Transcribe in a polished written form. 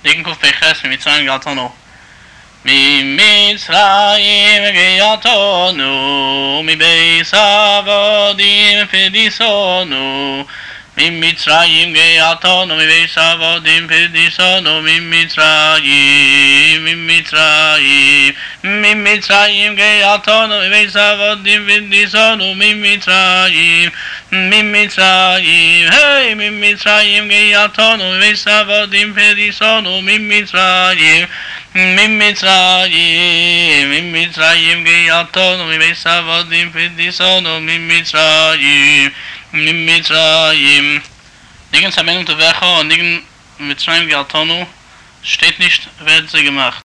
Dicken Kuf Peches, Mitzrayim Galtonu. ממצרים גייתנו, מבית עבדים פדיסונו. ממצרים גייתנו, מבית עבדים פדיסונו. ממצרים גייתנו, מבית עבדים פדיסונו. ממצרים, היי, ממצרים גייתנו, מבית עבדים פדיסונו. ממצרים גייתנו, מבית עבדים פדיסונו. ממצרים. Nirgends Erwähnung der Werke und nirgends Mitzrayim Galtonu steht nicht, wird sie gemacht.